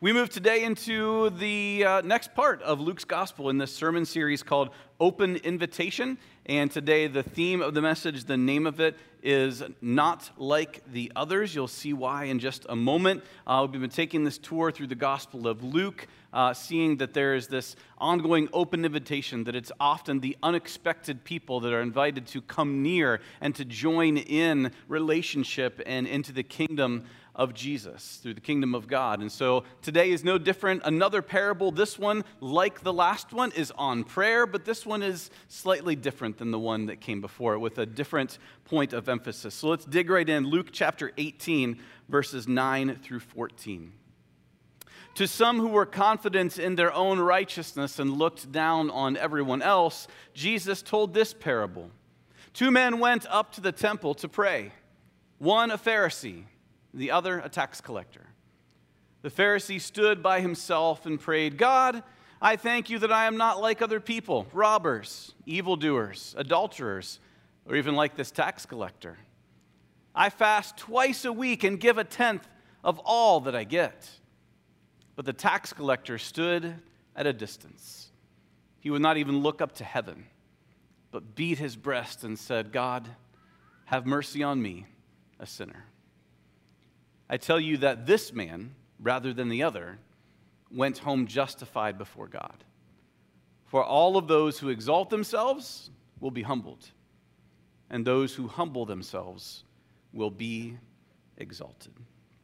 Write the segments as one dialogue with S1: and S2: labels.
S1: We move today into the next part of Luke's gospel in this sermon series called Open Invitation. And today the theme of the message, the name of it, is Not Like the Others. You'll see why in just a moment. We've been taking this tour through the Gospel of Luke, seeing that there is this ongoing open invitation, that it's often the unexpected people that are invited to come near and to join in relationship and into the kingdom of Jesus, through the kingdom of God. And so today is no different. Another parable, this one, like the last one, is on prayer, but this one is slightly different than the one that came before, with a different point of emphasis. So let's dig right in. Luke chapter 18, verses 9 through 14. To some who were confident in their own righteousness and looked down on everyone else, Jesus told this parable. 2 men went up to the temple to pray, one a Pharisee, the other a tax collector. The Pharisee stood by himself and prayed, God, I thank you that I am not like other people, robbers, evildoers, adulterers, or even like this tax collector. I fast twice a week and give a tenth of all that I get. But the tax collector stood at a distance. He would not even look up to heaven, but beat his breast and said, God, have mercy on me, a sinner. I tell you that this man, rather than the other, went home justified before God. For all of those who exalt themselves will be humbled, and those who humble themselves will be exalted.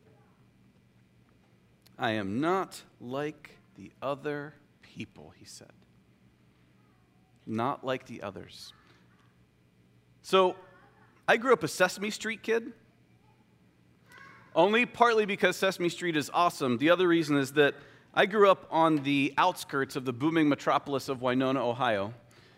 S1: I am not like the other people, he said. Not like the others. So, I grew up a Sesame Street kid. Only partly because Sesame Street is awesome. The other reason is that I grew up on the outskirts of the booming metropolis of Winona, Ohio,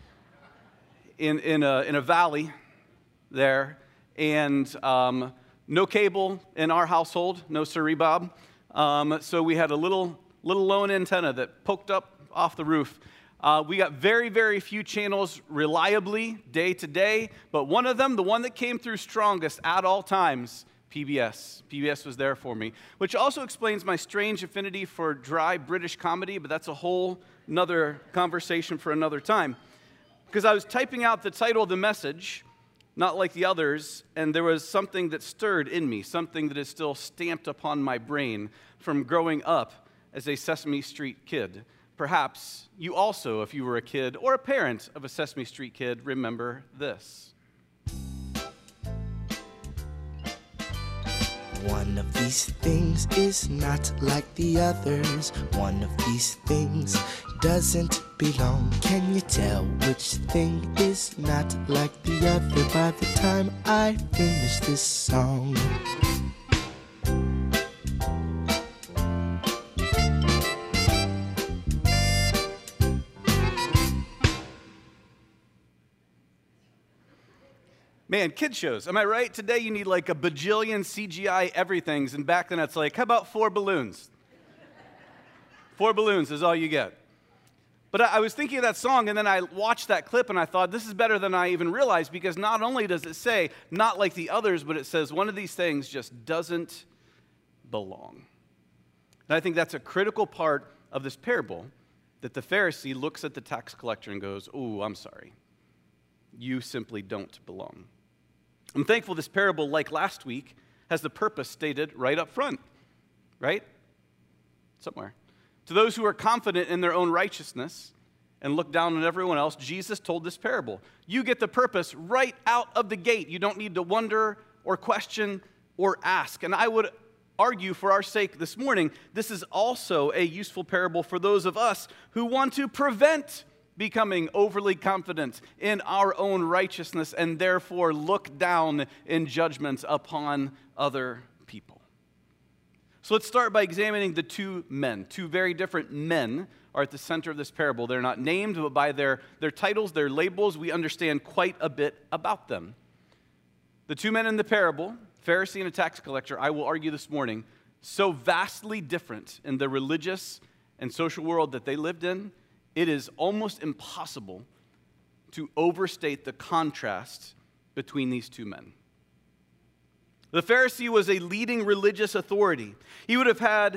S1: in a valley there, and no cable in our household, no siree, Bob. So we had a little lone antenna that poked up off the roof. We got very, very few channels reliably day to day, but one of them, the one that came through strongest at all times, PBS. PBS was there for me, which also explains my strange affinity for dry British comedy, but that's a whole nother conversation for another time. Because I was typing out the title of the message, Not Like the Others, and there was something that stirred in me, something that is still stamped upon my brain from growing up as a Sesame Street kid. Perhaps you also, if you were a kid or a parent of a Sesame Street kid, remember this.
S2: One of these things is not like the others. One of these things doesn't belong. Can you tell which thing is not like the other by the time I finish this song?
S1: Man, kid shows, am I right? Today you need like a bajillion CGI everythings, and back then it's like, how about 4 balloons? 4 balloons is all you get. But I was thinking of that song, and then I watched that clip, and I thought, this is better than I even realized, because not only does it say, not like the others, but it says one of these things just doesn't belong. And I think that's a critical part of this parable, that the Pharisee looks at the tax collector and goes, ooh, I'm sorry. You simply don't belong. I'm thankful this parable, like last week, has the purpose stated right up front, right? Somewhere. To those who are confident in their own righteousness and look down on everyone else, Jesus told this parable. You get the purpose right out of the gate. You don't need to wonder or question or ask. And I would argue for our sake this morning, this is also a useful parable for those of us who want to prevent becoming overly confident in our own righteousness and therefore look down in judgment upon other people. So let's start by examining the 2 men. 2 very different men are at the center of this parable. They're not named, but by their titles, their labels, we understand quite a bit about them. The 2 men in the parable, Pharisee and a tax collector, I will argue this morning, so vastly different in the religious and social world that they lived in, it is almost impossible to overstate the contrast between these 2 men. The Pharisee was a leading religious authority. He would have had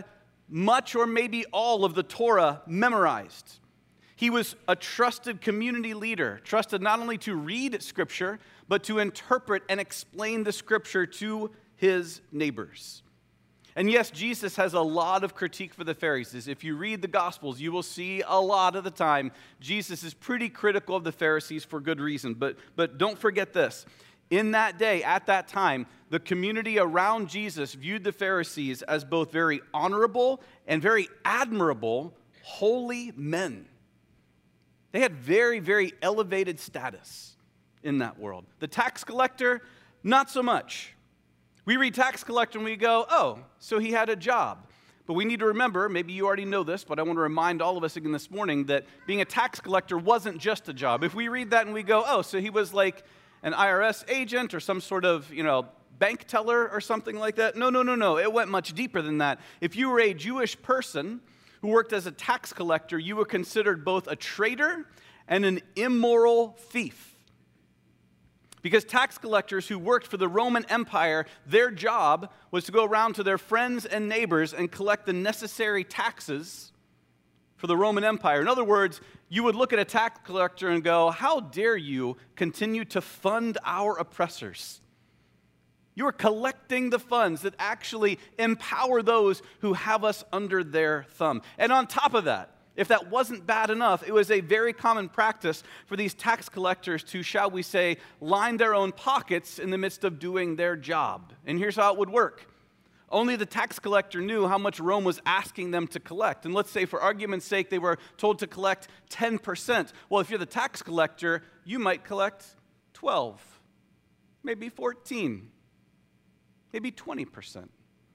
S1: much or maybe all of the Torah memorized. He was a trusted community leader, trusted not only to read Scripture, but to interpret and explain the Scripture to his neighbors. And yes, Jesus has a lot of critique for the Pharisees. If you read the Gospels, you will see a lot of the time Jesus is pretty critical of the Pharisees for good reason. But don't forget this. In that day, at that time, the community around Jesus viewed the Pharisees as both very honorable and very admirable, holy men. They had very, very elevated status in that world. The tax collector, not so much. We read tax collector and we go, oh, so he had a job. But we need to remember, maybe you already know this, but I want to remind all of us again this morning that being a tax collector wasn't just a job. If we read that and we go, oh, so he was like an IRS agent or some sort of, bank teller or something like that. No. It went much deeper than that. If you were a Jewish person who worked as a tax collector, you were considered both a traitor and an immoral thief. Because tax collectors who worked for the Roman Empire, their job was to go around to their friends and neighbors and collect the necessary taxes for the Roman Empire. In other words, you would look at a tax collector and go, how dare you continue to fund our oppressors? You are collecting the funds that actually empower those who have us under their thumb. And on top of that, if that wasn't bad enough, it was a very common practice for these tax collectors to, shall we say, line their own pockets in the midst of doing their job. And here's how it would work. Only the tax collector knew how much Rome was asking them to collect. And let's say, for argument's sake, they were told to collect 10%. Well, if you're the tax collector, you might collect 12, maybe 14, maybe 20%.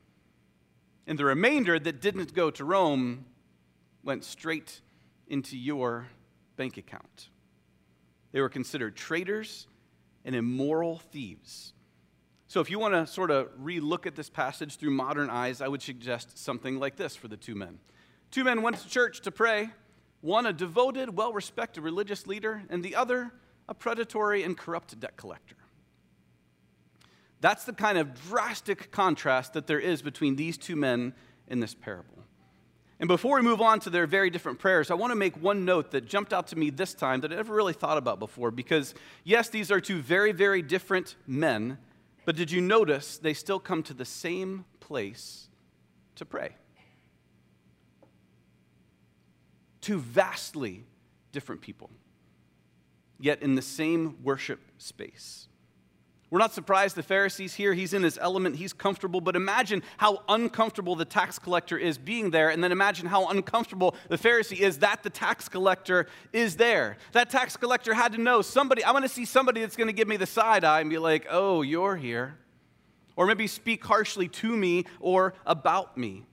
S1: And the remainder that didn't go to Rome went straight into your bank account. They were considered traitors and immoral thieves. So if you want to sort of re-look at this passage through modern eyes, I would suggest something like this for the two men. Two men went to church to pray. One, a devoted, well-respected religious leader, and the other, a predatory and corrupt debt collector. That's the kind of drastic contrast that there is between these two men in this parable. And before we move on to their very different prayers, I want to make one note that jumped out to me this time that I never really thought about before, because yes, these are two very, very different men, but did you notice they still come to the same place to pray? Two vastly different people, yet in the same worship space. We're not surprised the Pharisee's here. He's in his element. He's comfortable. But imagine how uncomfortable the tax collector is being there. And then imagine how uncomfortable the Pharisee is that the tax collector is there. That tax collector had to know somebody. I want to see somebody that's going to give me the side eye and be like, oh, you're here. Or maybe speak harshly to me or about me.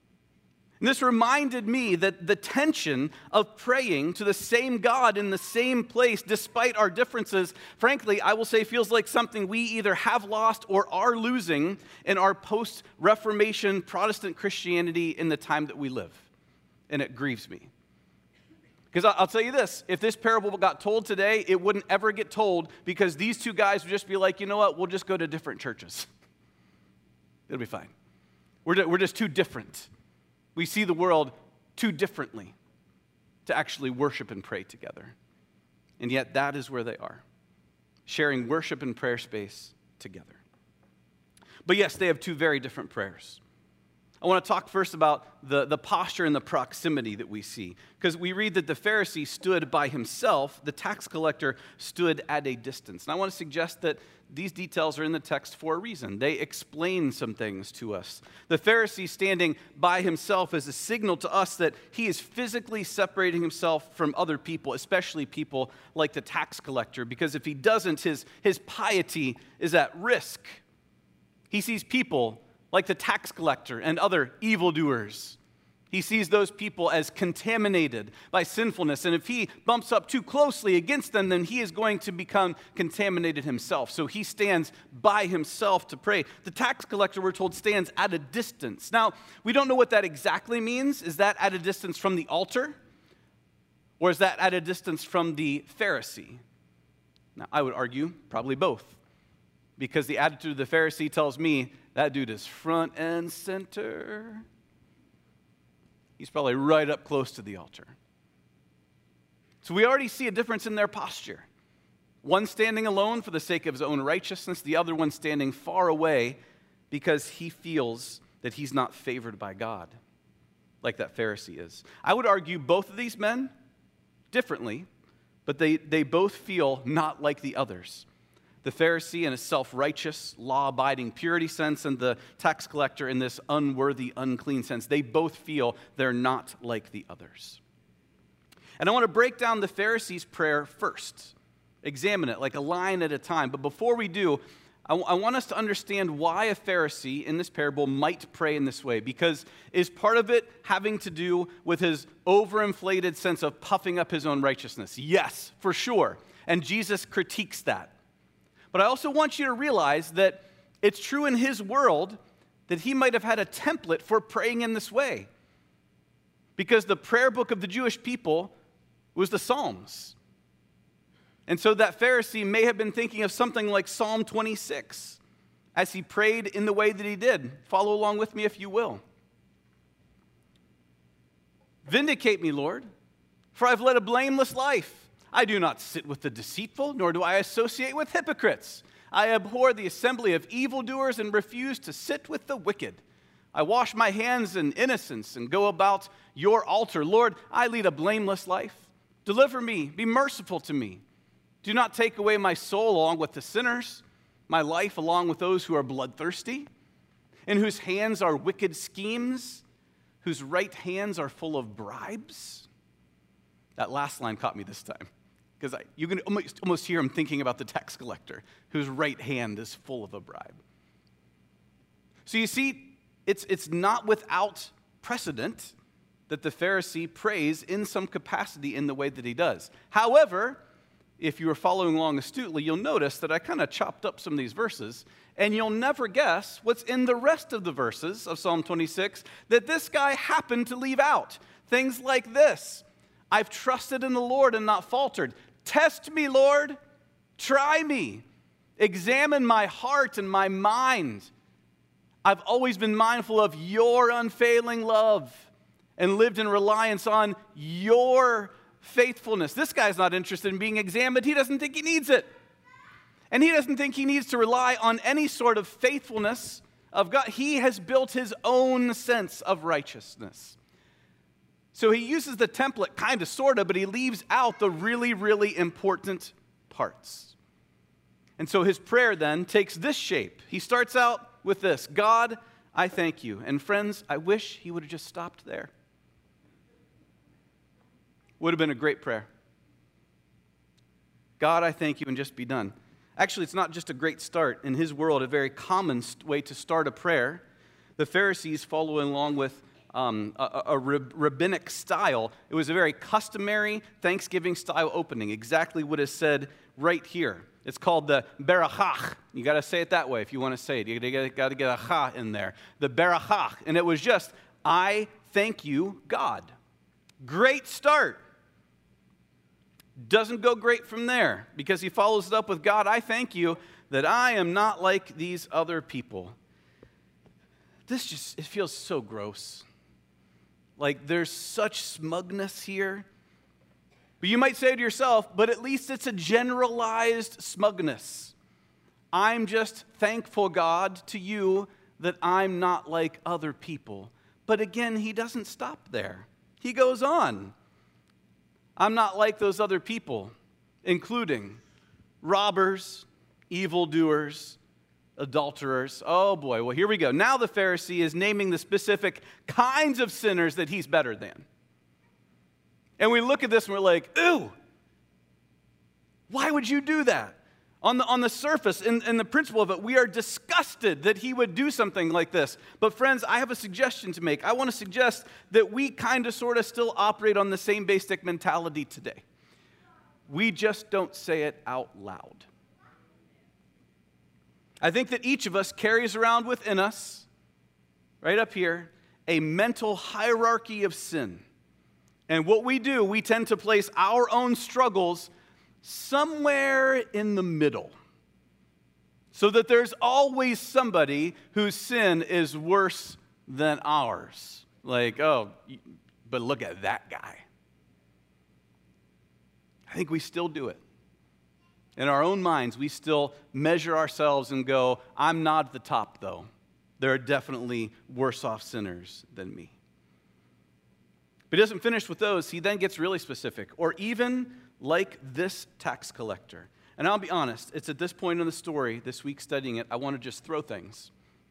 S1: And this reminded me that the tension of praying to the same God in the same place, despite our differences, frankly, I will say feels like something we either have lost or are losing in our post-Reformation Protestant Christianity in the time that we live. And it grieves me. Because I'll tell you this, if this parable got told today, it wouldn't ever get told because these two guys would just be like, you know what, we'll just go to different churches. It'll be fine. We're just too different. We see the world too differently to actually worship and pray together. And yet that is where they are, sharing worship and prayer space together. But yes, they have two very different prayers. I want to talk first about the posture and the proximity that we see. Because we read that the Pharisee stood by himself, the tax collector stood at a distance. And I want to suggest that these details are in the text for a reason. They explain some things to us. The Pharisee standing by himself is a signal to us that he is physically separating himself from other people, especially people like the tax collector, because if he doesn't, his piety is at risk. He sees people like the tax collector and other evildoers. He sees those people as contaminated by sinfulness. And if he bumps up too closely against them, then he is going to become contaminated himself. So he stands by himself to pray. The tax collector, we're told, stands at a distance. Now, we don't know what that exactly means. Is that at a distance from the altar? Or is that at a distance from the Pharisee? Now, I would argue probably both. Because the attitude of the Pharisee tells me that dude is front and center. He's probably right up close to the altar. So we already see a difference in their posture. One standing alone for the sake of his own righteousness, the other one standing far away because he feels that he's not favored by God, like that Pharisee is. I would argue both of these men differently, but they both feel not like the others. The Pharisee in a self-righteous, law-abiding purity sense, and the tax collector in this unworthy, unclean sense. They both feel they're not like the others. And I want to break down the Pharisee's prayer first. Examine it like a line at a time. But before we do, I want us to understand why a Pharisee in this parable might pray in this way. Because is part of it having to do with his overinflated sense of puffing up his own righteousness? Yes, for sure. And Jesus critiques that. But I also want you to realize that it's true in his world that he might have had a template for praying in this way. Because the prayer book of the Jewish people was the Psalms. And so that Pharisee may have been thinking of something like Psalm 26 as he prayed in the way that he did. Follow along with me if you will. Vindicate me, Lord, for I've led a blameless life. I do not sit with the deceitful, nor do I associate with hypocrites. I abhor the assembly of evildoers and refuse to sit with the wicked. I wash my hands in innocence and go about your altar. Lord, I lead a blameless life. Deliver me, be merciful to me. Do not take away my soul along with the sinners, my life along with those who are bloodthirsty, in whose hands are wicked schemes, whose right hands are full of bribes. That last line caught me this time. Because you can almost hear him thinking about the tax collector, whose right hand is full of a bribe. So you see, it's not without precedent that the Pharisee prays in some capacity in the way that he does. However, if you were following along astutely, you'll notice that I kind of chopped up some of these verses, and you'll never guess what's in the rest of the verses of Psalm 26 that this guy happened to leave out. Things like this: I've trusted in the Lord and not faltered. Test me, Lord. Try me. Examine my heart and my mind. I've always been mindful of your unfailing love and lived in reliance on your faithfulness. This guy's not interested in being examined. He doesn't think he needs it. And he doesn't think he needs to rely on any sort of faithfulness of God. He has built his own sense of righteousness. So he uses the template, kind of, sort of, but he leaves out the really, really important parts. And so his prayer then takes this shape. He starts out with this: God, I thank you. And friends, I wish he would have just stopped there. Would have been a great prayer. God, I thank you, and just be done. Actually, it's not just a great start. In his world, a very common way to start a prayer. The Pharisees following along with a rabbinic style. It was a very customary Thanksgiving style opening, exactly what is said right here. It's called the berachach. You got to say it that way if you want to say it. You got to get a cha in there. The berachach. And it was just, I thank you, God. Great start. Doesn't go great from there, because he follows it up with, God, I thank you that I am not like these other people. It feels so gross. Like there's such smugness here. But you might say to yourself, but at least it's a generalized smugness. I'm just thankful, God, to you that I'm not like other people. But again, he doesn't stop there. He goes on. I'm not like those other people, including robbers, evildoers, adulterers. Oh boy, well here we go. Now the Pharisee is naming the specific kinds of sinners that he's better than. And we look at this and we're like, ooh, why would you do that? On the surface, in the principle of it, we are disgusted that he would do something like this. But friends, I have a suggestion to make. I want to suggest that we kind of sort of still operate on the same basic mentality today. We just don't say it out loud. I think that each of us carries around within us, right up here, a mental hierarchy of sin. And what we do, we tend to place our own struggles somewhere in the middle, so that there's always somebody whose sin is worse than ours. Like, oh, but look at that guy. I think we still do it. In our own minds, we still measure ourselves and go, I'm not at the top, though. There are definitely worse off sinners than me. But he doesn't finish with those. He then gets really specific. Or even like this tax collector. And I'll be honest, it's at this point in the story, this week studying it, I want to just throw things.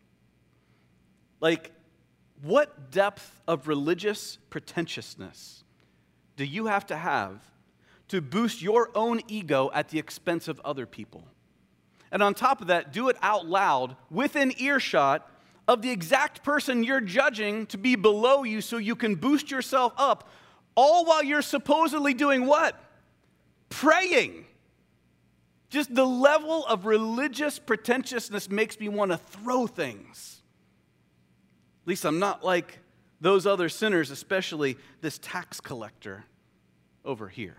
S1: Like, what depth of religious pretentiousness do you have to boost your own ego at the expense of other people? And on top of that, do it out loud within earshot of the exact person you're judging to be below you so you can boost yourself up, all while you're supposedly doing what? Praying. Just the level of religious pretentiousness makes me want to throw things. At least I'm not like those other sinners, especially this tax collector over here.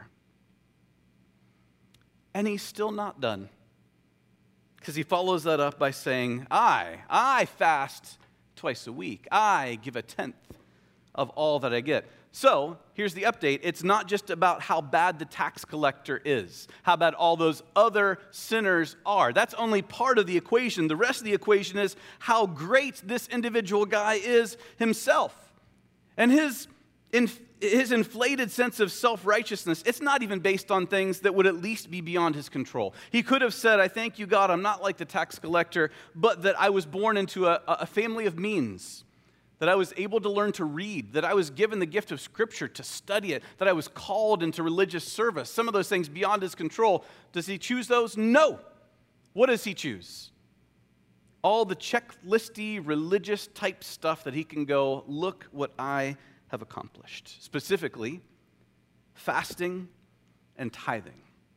S1: And he's still not done. Because he follows that up by saying, I fast twice a week. I give a tenth of all that I get. So, here's the update. It's not just about how bad the tax collector is, how bad all those other sinners are. That's only part of the equation. The rest of the equation is how great this individual guy is himself. And his inflated sense of self-righteousness, it's not even based on things that would at least be beyond his control. He could have said, I thank you, God, I'm not like the tax collector, but that I was born into a family of means, that I was able to learn to read, that I was given the gift of Scripture to study it, that I was called into religious service. Some of those things beyond his control. Does he choose those? No. What does he choose? All the checklisty, religious type stuff that he can go, look what I have accomplished. Specifically, fasting and tithing.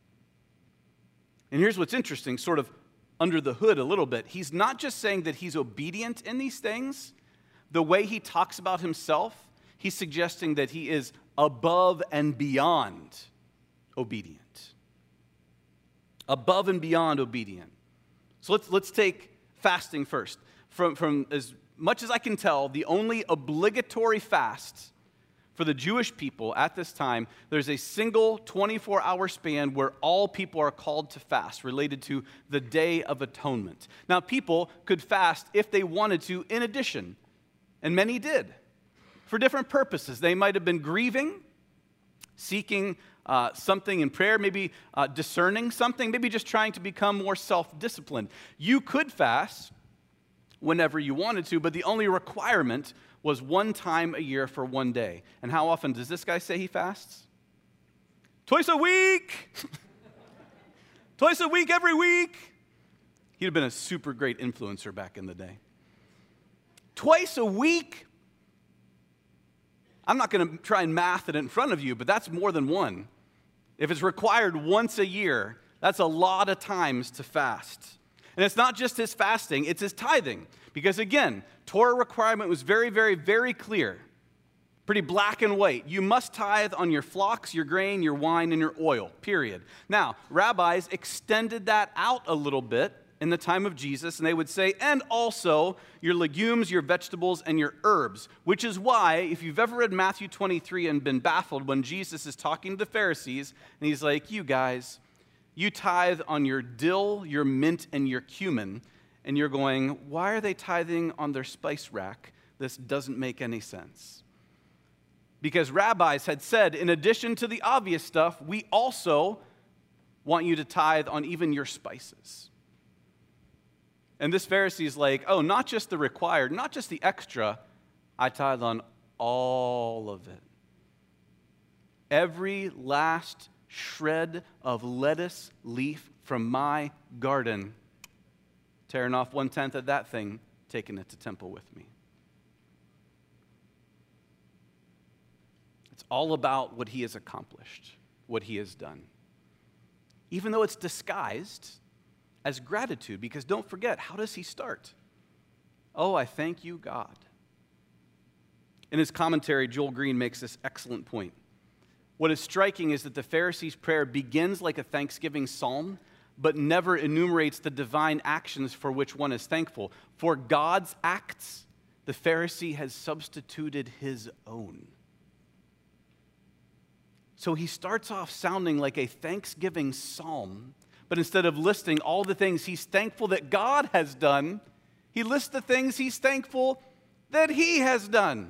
S1: And here's what's interesting, sort of under the hood a little bit. He's not just saying that he's obedient in these things. The way he talks about himself, he's suggesting that he is above and beyond obedient. Above and beyond obedient. So let's take fasting first. From as much as I can tell, the only obligatory fast for the Jewish people at this time, there's a single 24-hour span where all people are called to fast related to the Day of Atonement. Now, people could fast if they wanted to in addition, and many did, for different purposes. They might have been grieving, seeking something in prayer, maybe discerning something, maybe just trying to become more self-disciplined. You could fast whenever you wanted to, but the only requirement was one time a year for one day. And how often does this guy say he fasts? Twice a week! Twice a week, every week! He'd have been a super great influencer back in the day. Twice a week? I'm not going to try and math it in front of you, but that's more than one. If it's required once a year, that's a lot of times to fast. And it's not just his fasting, it's his tithing. Because again, Torah requirement was very, very, very clear. Pretty black and white. You must tithe on your flocks, your grain, your wine, and your oil, period. Now, rabbis extended that out a little bit in the time of Jesus, and they would say, and also your legumes, your vegetables, and your herbs, which is why, if you've ever read Matthew 23 and been baffled when Jesus is talking to the Pharisees, and he's like, you guys, you tithe on your dill, your mint, and your cumin, and you're going, why are they tithing on their spice rack? This doesn't make any sense. Because rabbis had said, in addition to the obvious stuff, we also want you to tithe on even your spices. And this Pharisee's like, oh, not just the required, not just the extra, I tithe on all of it. Every last shred of lettuce leaf from my garden, tearing off 1/10 of that thing, taking it to temple with me. It's all about what he has accomplished, what he has done. Even though it's disguised as gratitude, because don't forget, how does he start? Oh, I thank you, God. In his commentary, Joel Green makes this excellent point. What is striking is that the Pharisee's prayer begins like a thanksgiving psalm, but never enumerates the divine actions for which one is thankful. For God's acts, the Pharisee has substituted his own. So he starts off sounding like a thanksgiving psalm, but instead of listing all the things he's thankful that God has done, he lists the things he's thankful that he has done.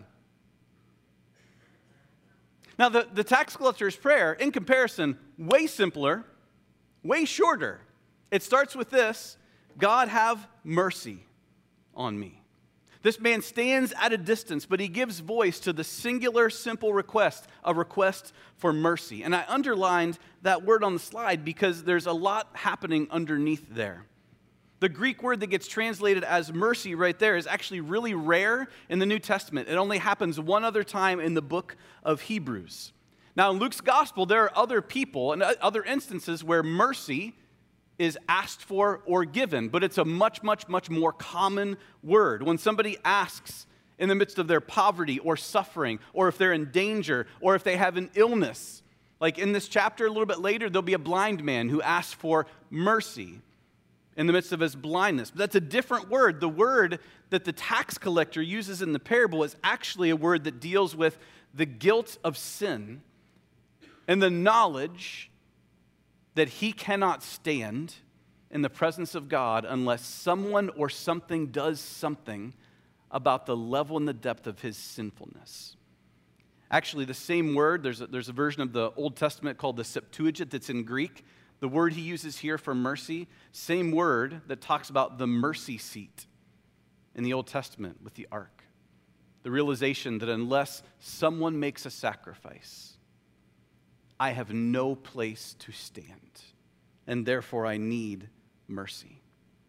S1: Now, the tax collector's prayer, in comparison, way simpler, way shorter. It starts with this: God, have mercy on me. This man stands at a distance, but he gives voice to the singular, simple request, a request for mercy. And I underlined that word on the slide because there's a lot happening underneath there. The Greek word that gets translated as mercy right there is actually really rare in the New Testament. It only happens one other time in the book of Hebrews. Now, in Luke's gospel, there are other people and other instances where mercy is asked for or given, but it's a much, much, much more common word. When somebody asks in the midst of their poverty or suffering, or if they're in danger, or if they have an illness, like in this chapter a little bit later, there'll be a blind man who asks for mercy in the midst of his blindness. But that's a different word. The word that the tax collector uses in the parable is actually a word that deals with the guilt of sin and the knowledge that he cannot stand in the presence of God unless someone or something does something about the level and the depth of his sinfulness. Actually, the same word, there's a version of the Old Testament called the Septuagint that's in Greek. The word he uses here for mercy, same word that talks about the mercy seat in the Old Testament with the ark. The realization that unless someone makes a sacrifice, I have no place to stand, and therefore I need mercy.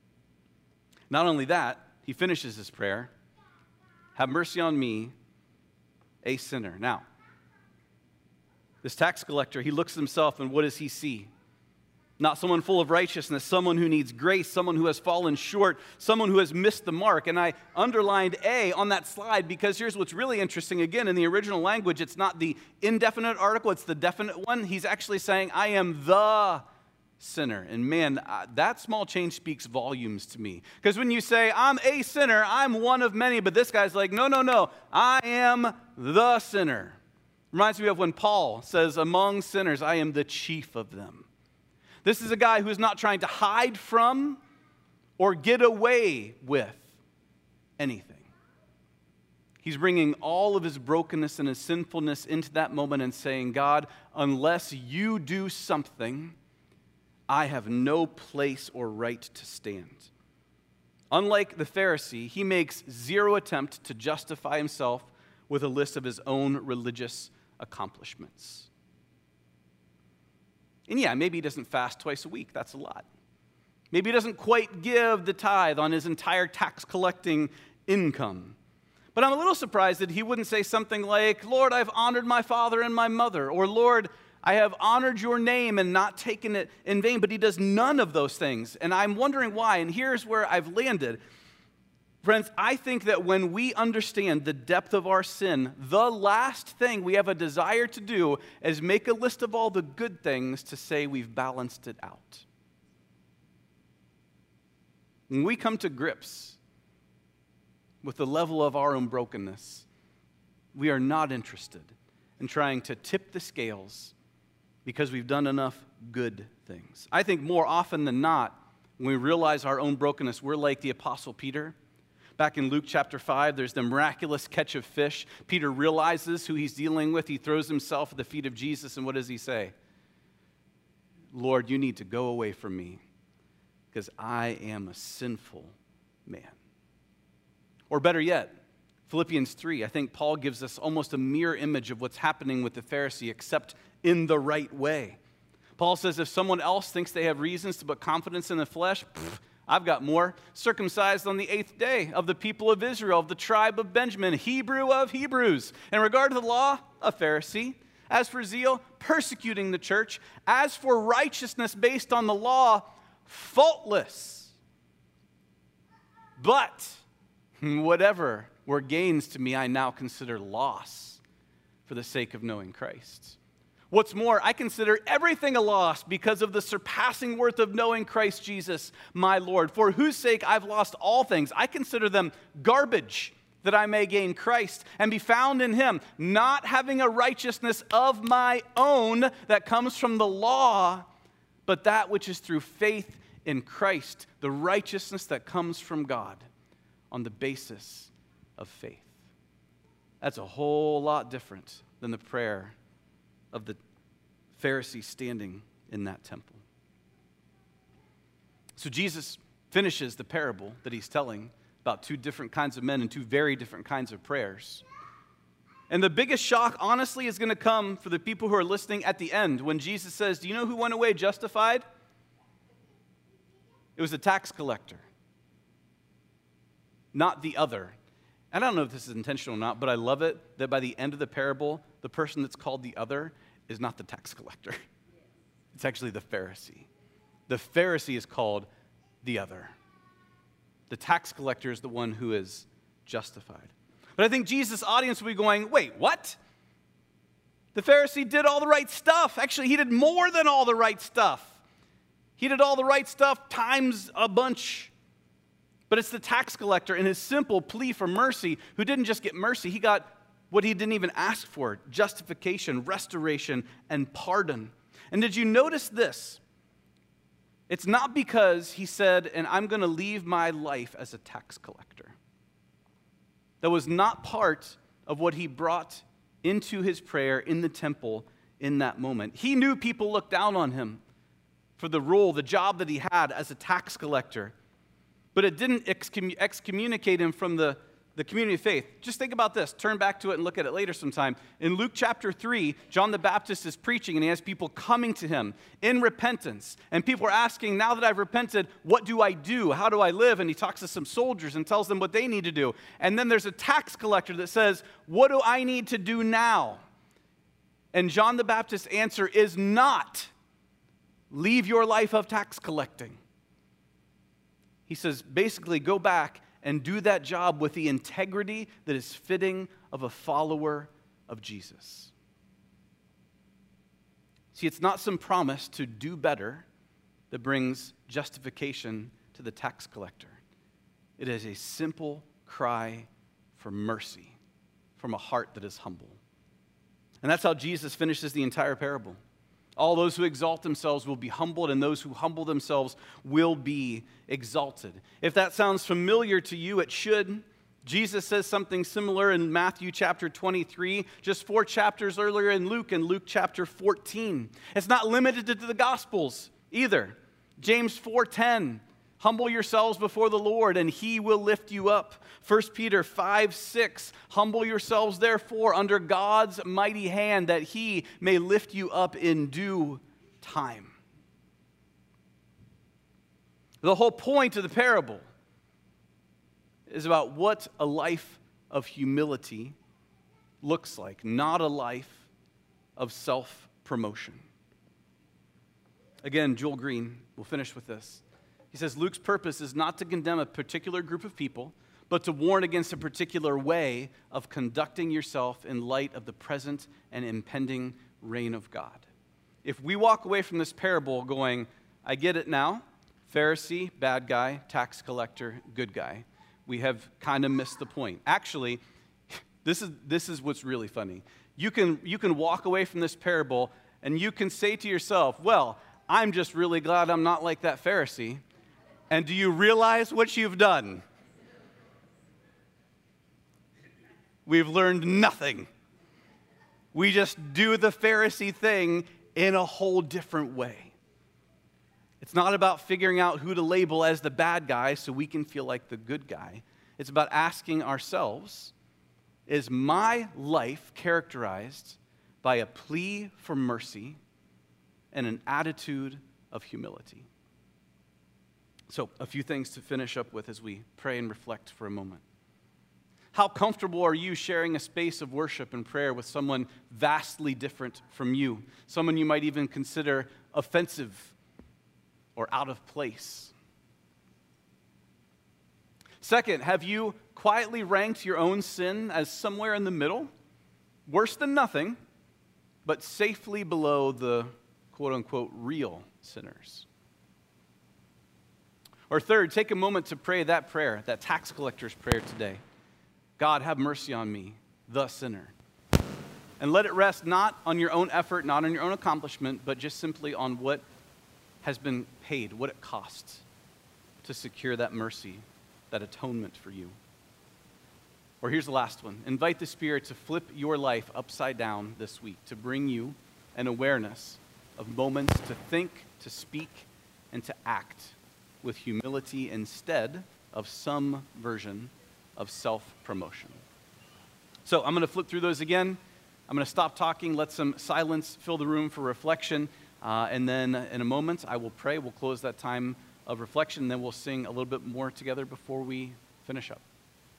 S1: Not only that, he finishes his prayer, have mercy on me, a sinner. Now, this tax collector, he looks at himself, and what does he see? Not someone full of righteousness, someone who needs grace, someone who has fallen short, someone who has missed the mark. And I underlined A on that slide because here's what's really interesting. Again, in the original language, it's not the indefinite article, it's the definite one. He's actually saying, I am the sinner. And man, that small change speaks volumes to me. Because when you say, I'm a sinner, I'm one of many, but this guy's like, no, I am the sinner. Reminds me of when Paul says, among sinners, I am the chief of them. This is a guy who is not trying to hide from or get away with anything. He's bringing all of his brokenness and his sinfulness into that moment and saying, God, unless you do something, I have no place or right to stand. Unlike the Pharisee, he makes zero attempt to justify himself with a list of his own religious accomplishments. And yeah, maybe he doesn't fast twice a week. That's a lot. Maybe he doesn't quite give the tithe on his entire tax collecting income. But I'm a little surprised that he wouldn't say something like, Lord, I've honored my father and my mother, or Lord, I have honored your name and not taken it in vain. But he does none of those things. And I'm wondering why. And here's where I've landed. Friends, I think that when we understand the depth of our sin, the last thing we have a desire to do is make a list of all the good things to say we've balanced it out. When we come to grips with the level of our own brokenness, we are not interested in trying to tip the scales because we've done enough good things. I think more often than not, when we realize our own brokenness, we're like the Apostle Peter. Back in Luke chapter 5, there's the miraculous catch of fish. Peter realizes who he's dealing with. He throws himself at the feet of Jesus, and what does he say? Lord, you need to go away from me because I am a sinful man. Or better yet, Philippians 3, I think Paul gives us almost a mirror image of what's happening with the Pharisee, except in the right way. Paul says if someone else thinks they have reasons to put confidence in the flesh, I've got more. Circumcised on the 8th day, of the people of Israel, of the tribe of Benjamin, Hebrew of Hebrews. In regard to the law, a Pharisee. As for zeal, persecuting the church. As for righteousness based on the law, faultless. But whatever were gains to me, I now consider loss for the sake of knowing Christ. What's more, I consider everything a loss because of the surpassing worth of knowing Christ Jesus, my Lord, for whose sake I've lost all things. I consider them garbage that I may gain Christ and be found in him, not having a righteousness of my own that comes from the law, but that which is through faith in Christ, the righteousness that comes from God on the basis of faith. That's a whole lot different than the prayer of the Pharisee standing in that temple. So Jesus finishes the parable that he's telling about two different kinds of men and two very different kinds of prayers. And the biggest shock, honestly, is going to come for the people who are listening at the end when Jesus says, do you know who went away justified? It was the tax collector, not the other. And I don't know if this is intentional or not, but I love it that by the end of the parable, the person that's called the other is not the tax collector. It's actually the Pharisee. The Pharisee is called the other. The tax collector is the one who is justified. But I think Jesus' audience will be going, wait, what? The Pharisee did all the right stuff. Actually, he did more than all the right stuff. He did all the right stuff times a bunch. But it's the tax collector in his simple plea for mercy who didn't just get mercy, he got what he didn't even ask for, justification, restoration, and pardon. And did you notice this? It's not because he said, and I'm going to leave my life as a tax collector. That was not part of what he brought into his prayer in the temple in that moment. He knew people looked down on him for the role, the job that he had as a tax collector. But it didn't excommunicate him from the community of faith. Just think about this. Turn back to it and look at it later sometime. In Luke chapter 3, John the Baptist is preaching, and he has people coming to him in repentance. And people are asking, now that I've repented, what do I do? How do I live? And he talks to some soldiers and tells them what they need to do. And then there's a tax collector that says, what do I need to do now? And John the Baptist's answer is not, leave your life of tax collecting. He says, basically, go back and do that job with the integrity that is fitting of a follower of Jesus. See, it's not some promise to do better that brings justification to the tax collector. It is a simple cry for mercy from a heart that is humble. And that's how Jesus finishes the entire parable. All those who exalt themselves will be humbled, and those who humble themselves will be exalted. If that sounds familiar to you, it should. Jesus says something similar in Matthew chapter 23, just 4 chapters earlier in Luke chapter 14. It's not limited to the Gospels either. James 4:10, humble yourselves before the Lord, and he will lift you up. 1 Peter 5:6, humble yourselves therefore under God's mighty hand, that he may lift you up in due time. The whole point of the parable is about what a life of humility looks like, not a life of self-promotion. Again, Joel Green, we'll finish with this. He says, Luke's purpose is not to condemn a particular group of people, but to warn against a particular way of conducting yourself in light of the present and impending reign of God. If we walk away from this parable going, I get it now, Pharisee, bad guy, tax collector, good guy, we have kind of missed the point. Actually, this is what's really funny. You can walk away from this parable and you can say to yourself, well, I'm just really glad I'm not like that Pharisee. And do you realize what you've done? We've learned nothing. We just do the Pharisee thing in a whole different way. It's not about figuring out who to label as the bad guy so we can feel like the good guy. It's about asking ourselves, is my life characterized by a plea for mercy and an attitude of humility? So, a few things to finish up with as we pray and reflect for a moment. How comfortable are you sharing a space of worship and prayer with someone vastly different from you? Someone you might even consider offensive or out of place. Second, have you quietly ranked your own sin as somewhere in the middle? Worse than nothing, but safely below the quote-unquote real sinners. Or third, take a moment to pray that prayer, that tax collector's prayer today. God, have mercy on me, the sinner. And let it rest not on your own effort, not on your own accomplishment, but just simply on what has been paid, what it costs to secure that mercy, that atonement for you. Or here's the last one. Invite the Spirit to flip your life upside down this week, to bring you an awareness of moments to think, to speak, and to act with humility instead of some version of self-promotion. So I'm going to flip through those again. I'm going to stop talking, let some silence fill the room for reflection, and then in a moment I will pray. We'll close that time of reflection, and then we'll sing a little bit more together before we finish up.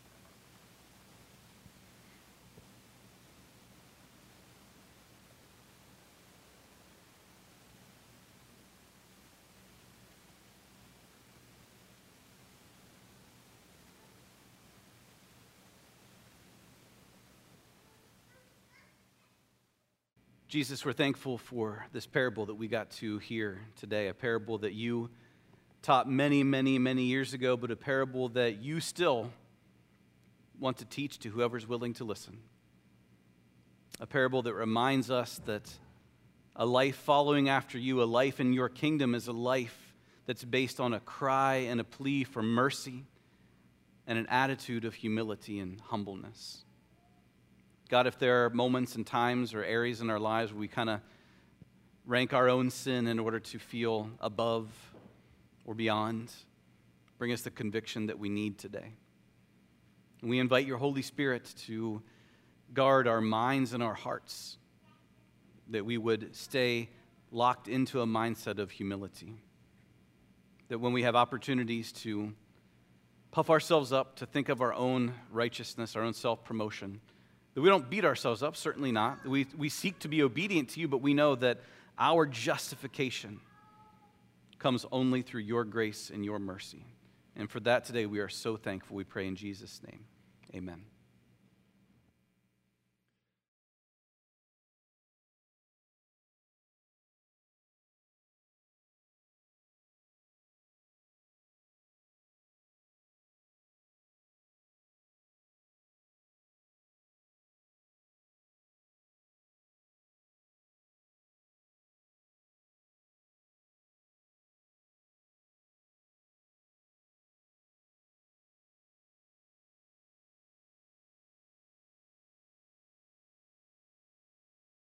S1: Jesus, we're thankful for this parable that we got to hear today, a parable that you taught many, many, many years ago, but a parable that you still want to teach to whoever's willing to listen. A parable that reminds us that a life following after you, a life in your kingdom, is a life that's based on a cry and a plea for mercy and an attitude of humility and humbleness. God, if there are moments and times or areas in our lives where we kind of rank our own sin in order to feel above or beyond, bring us the conviction that we need today. And we invite your Holy Spirit to guard our minds and our hearts, that we would stay locked into a mindset of humility. That when we have opportunities to puff ourselves up, to think of our own righteousness, our own self-promotion, that we don't beat ourselves up, certainly not. We seek to be obedient to you, but we know that our justification comes only through your grace and your mercy. And for that today, we are so thankful. We pray in Jesus' name. Amen.